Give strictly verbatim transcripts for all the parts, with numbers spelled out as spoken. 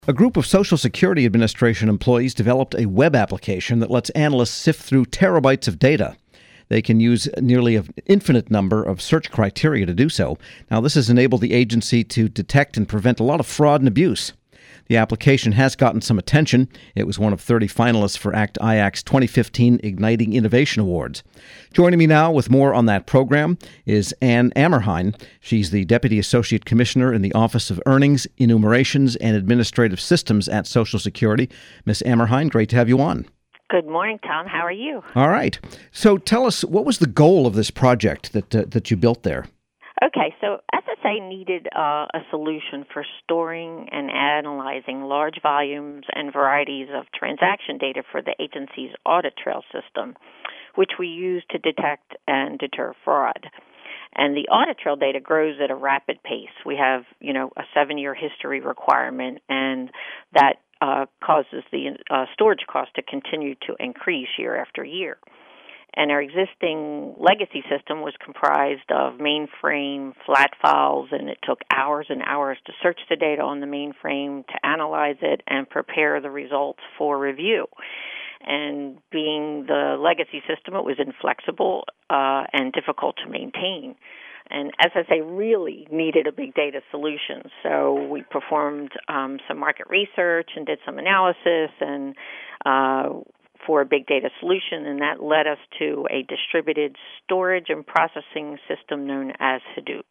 A group of Social Security Administration employees developed a web application that lets analysts sift through terabytes of data. They can use nearly an infinite number of search criteria to do so. Now, this has enabled the agency to detect and prevent a lot of fraud and abuse. The application has gotten some attention. It was one of thirty finalists for ACT I A C's twenty fifteen Igniting Innovation Awards. Joining me now with more on that program is Ann Amerhein. She's the Deputy Associate Commissioner in the Office of Earnings, Enumerations, and Administrative Systems at Social Security. Miss Amerhein, great to have you on. Good morning, Tom. How are you? All right. So tell us, what was the goal of this project that uh, that you built there? Okay, so S S A needed uh, a solution for storing and analyzing large volumes and varieties of transaction data for the agency's audit trail system, which we use to detect and deter fraud. And the audit trail data grows at a rapid pace. We have, you know, a seven-year history requirement, and that uh, causes the uh, storage cost to continue to increase year after year. And our existing legacy system was comprised of mainframe flat files, and it took hours and hours to search the data on the mainframe, to analyze it, and prepare the results for review. And being the legacy system, it was inflexible uh, and difficult to maintain. And S S A really needed a big data solution. So we performed um, some market research and did some analysis and uh, for a big data solution, and that led us to a distributed storage and processing system known as Hadoop.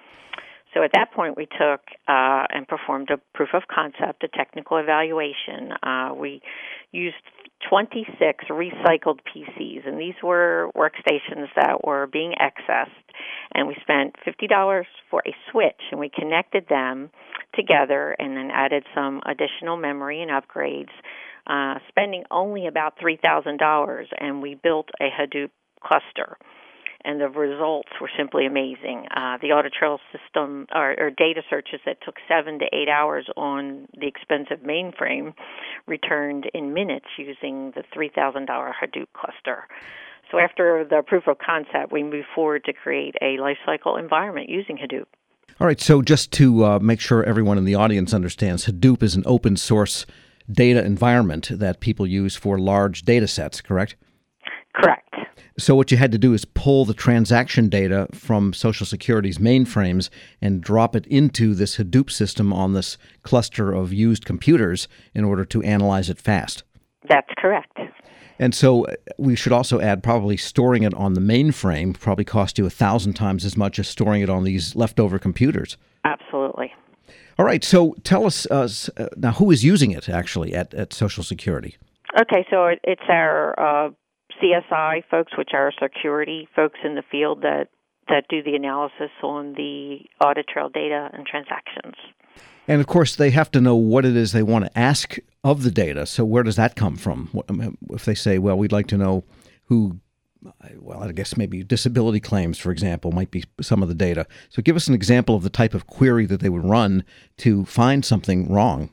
So at that point, we took uh, and performed a proof of concept, a technical evaluation. Uh, we used twenty-six recycled P Cs, and these were workstations that were being accessed, and we spent fifty dollars for a switch, and we connected them together and then added some additional memory and upgrades, uh, spending only about three thousand dollars, and we built a Hadoop cluster. And the results were simply amazing. Uh, the audit trail system, or, or data searches that took seven to eight hours on the expensive mainframe, returned in minutes using the three thousand dollars Hadoop cluster. So after the proof of concept, we moved forward to create a lifecycle environment using Hadoop. All right, so just to uh, make sure everyone in the audience understands, Hadoop is an open source data environment that people use for large data sets, correct? Correct. So what you had to do is pull the transaction data from Social Security's mainframes and drop it into this Hadoop system on this cluster of used computers in order to analyze it fast. That's correct. And so we should also add probably storing it on the mainframe probably cost you a thousand times as much as storing it on these leftover computers. Absolutely. All right. So tell us uh, now, who is using it actually at, at Social Security? Okay. So it, it's our uh, C S I folks, which are security folks in the field that, that do the analysis on the audit trail data and transactions. And, of course, they have to know what it is they want to ask of the data. So where does that come from? If they say, well, we'd like to know who, well, I guess maybe disability claims, for example, might be some of the data. So give us an example of the type of query that they would run to find something wrong.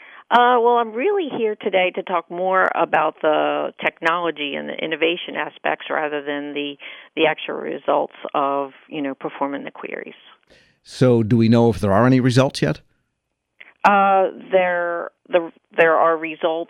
Uh, well, I'm really here today to talk more about the technology and the innovation aspects rather than the the actual results of, you know, performing the queries. So do we know if there are any results yet? Uh, there, the, there are results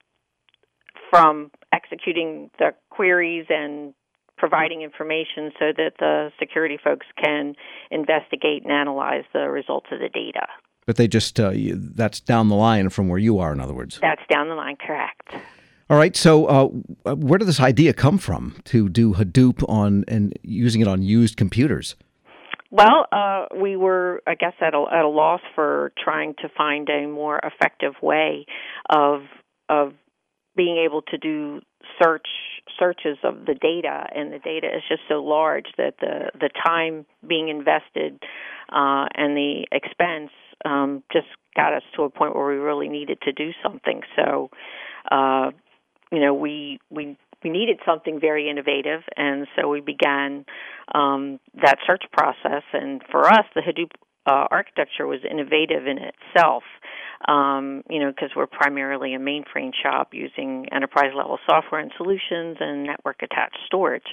from executing the queries and providing information so that the security folks can investigate and analyze the results of the data. But they just, uh, that's down the line from where you are, in other words. That's down the line, correct. All right. So uh, where did this idea come from to do Hadoop on and using it on used computers? Well, uh, we were, I guess, at a, at a loss for trying to find a more effective way of of being able to do search searches of the data, and the data is just so large that the, the time being invested uh, and the expense um, just got us to a point where we really needed to do something. So, uh, you know, we we we needed something very innovative, and so we began um, that search process. And for us, the Hadoop uh, architecture was innovative in itself, um, you know, because we're primarily a mainframe shop using enterprise-level software and solutions and network-attached storage.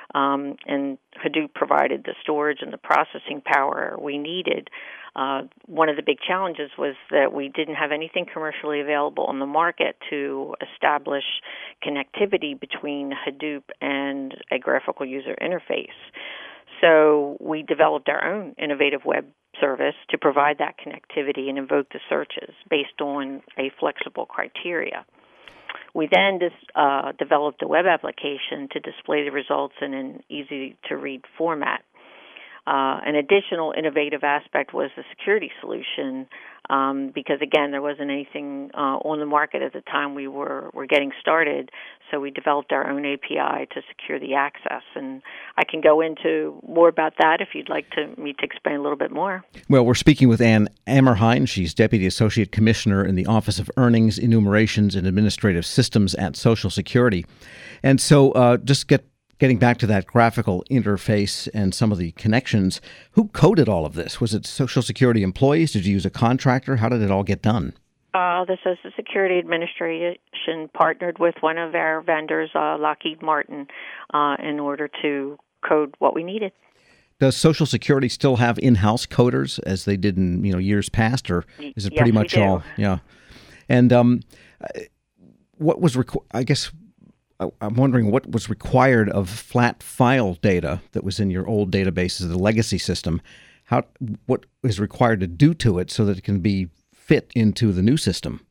um, and Hadoop provided the storage and the processing power we needed. Uh, one of the big challenges was that we didn't have anything commercially available on the market to establish connectivity between Hadoop and a graphical user interface. So we developed our own innovative web service to provide that connectivity and invoke the searches based on a flexible criteria. We then dis, uh, developed a web application to display the results in an easy-to-read format. Uh, an additional innovative aspect was the security solution, um, because, again, there wasn't anything uh, on the market at the time we were, were getting started, so we developed our own A P I to secure the access. And I can go into more about that if you'd like to, me to explain a little bit more. Well, we're speaking with Ann Ammerhein. She's Deputy Associate Commissioner in the Office of Earnings, Enumerations, and Administrative Systems at Social Security. And so uh, just get Getting back to that graphical interface and some of the connections, who coded all of this? Was it Social Security employees? Did you use a contractor? How did it all get done? Uh, the Social Security Administration partnered with one of our vendors, uh, Lockheed Martin, uh, in order to code what we needed. Does Social Security still have in-house coders as they did in you know years past, or is it yes, pretty much we do. all? Yeah. And um, what was requ- I guess. I'm wondering what was required of flat file data that was in your old databases, the legacy system. How what is required to do to it so that it can be fit into the new system?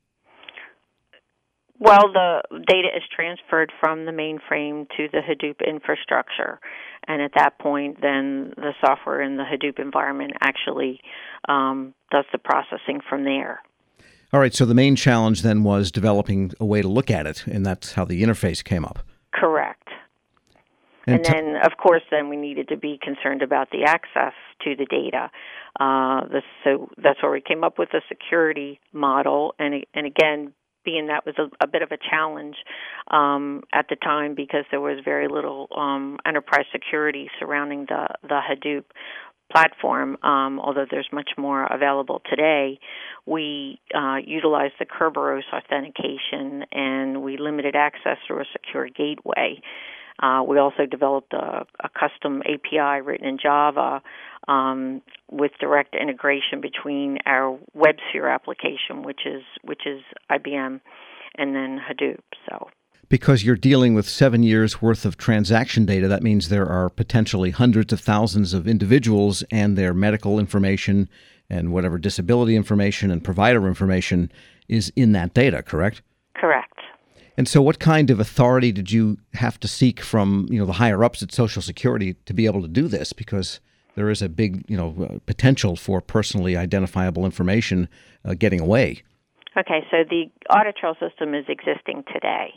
Well, the data is transferred from the mainframe to the Hadoop infrastructure, and at that point, then the software in the Hadoop environment actually um, does the processing from there. All right, so the main challenge then was developing a way to look at it, and that's how the interface came up. Correct. And, and t- then, of course, then we needed to be concerned about the access to the data. Uh, the, so that's where we came up with the security model, and and again, being that was a, a bit of a challenge um, at the time because there was very little um, enterprise security surrounding the, the Hadoop platform, um, although there's much more available today. We uh, utilized the Kerberos authentication, and we limited access through a secure gateway. Uh, we also developed a, a custom A P I written in Java um, with direct integration between our WebSphere application, which is which is I B M, and then Hadoop. So. Because you're dealing with seven years' worth of transaction data, that means there are potentially hundreds of thousands of individuals and their medical information and whatever disability information and provider information is in that data, correct? Correct. And so what kind of authority did you have to seek from, you know, the higher-ups at Social Security to be able to do this? Because there is a big, you know, potential for personally identifiable information uh, getting away. Okay, so the audit trail system is existing today.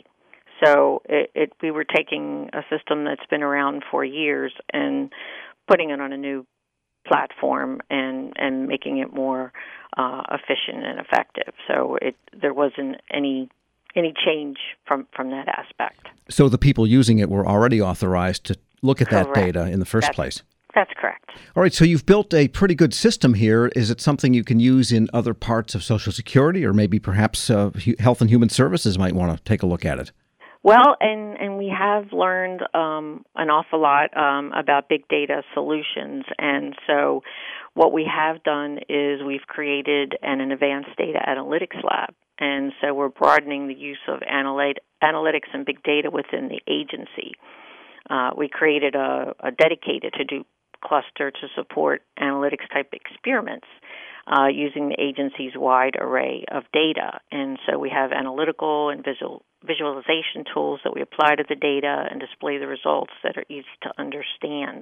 So it, it, we were taking a system that's been around for years and putting it on a new platform and, and making it more uh, efficient and effective. So it there wasn't any any change from, from that aspect. So the people using it were already authorized to look at Correct. that data in the first that's, place. That's correct. All right, so you've built a pretty good system here. Is it something you can use in other parts of Social Security, or maybe perhaps uh, Health and Human Services might want to take a look at it? Well, and, and we have learned um, an awful lot um, about big data solutions. And so what we have done is we've created an, an advanced data analytics lab. And so we're broadening the use of analyt- analytics and big data within the agency. Uh, we created a, a dedicated Hadoop cluster to support analytics-type experiments uh, using the agency's wide array of data. And so we have analytical and visual visualization tools that we apply to the data and display the results that are easy to understand.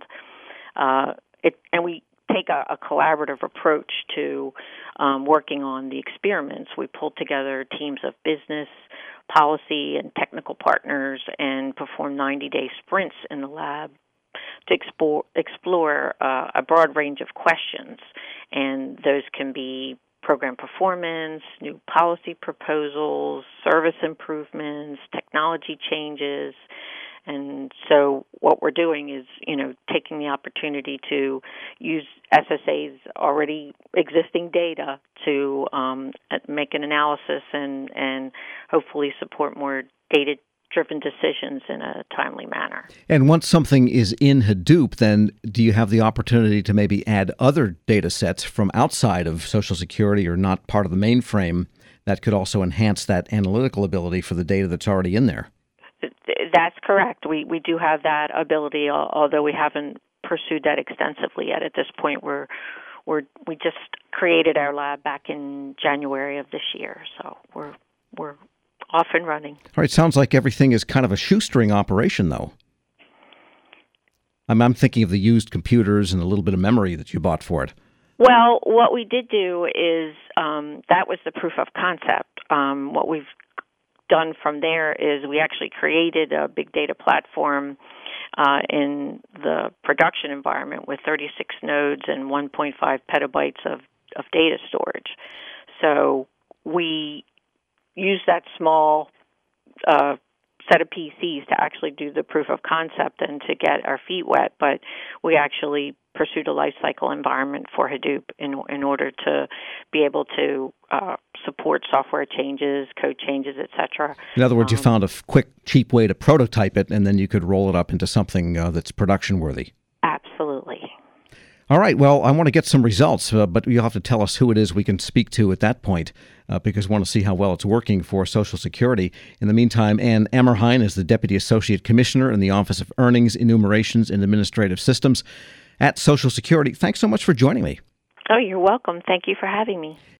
Uh, it, and we take a, a collaborative approach to um, working on the experiments. We pulled together teams of business, policy, and technical partners and perform ninety-day sprints in the lab to explore, explore uh, a broad range of questions. And those can be program performance, new policy proposals, service improvements, technology changes. And so what we're doing is, you know, taking the opportunity to use S S A's already existing data to um, make an analysis and, and hopefully support more data driven decisions in a timely manner. And once something is in Hadoop, then do you have the opportunity to maybe add other data sets from outside of Social Security or not part of the mainframe that could also enhance that analytical ability for the data that's already in there? That's correct. We we do have that ability, although we haven't pursued that extensively yet. At this point, we're we're we just created our lab back in January of this year, so we're we're off and running. All right, sounds like everything is kind of a shoestring operation, though. I'm I'm thinking of the used computers and a little bit of memory that you bought for it. Well, what we did do is um, that was the proof of concept. Um, what we've done from there is we actually created a big data platform uh, in the production environment with thirty-six nodes and one point five petabytes of, of data storage. So we use that small uh, set of P Cs to actually do the proof of concept and to get our feet wet, but we actually pursued a lifecycle environment for Hadoop in in order to be able to uh, support software changes, code changes, et cetera. In other words, um, you found a f- quick, cheap way to prototype it, and then you could roll it up into something uh, that's production-worthy. Absolutely. All right. Well, I want to get some results, uh, but you'll have to tell us who it is we can speak to at that point, uh, because we want to see how well it's working for Social Security. In the meantime, Ann Emmerhein is the Deputy Associate Commissioner in the Office of Earnings, Enumerations, and Administrative Systems at Social Security. Thanks so much for joining me. Oh, you're welcome. Thank you for having me.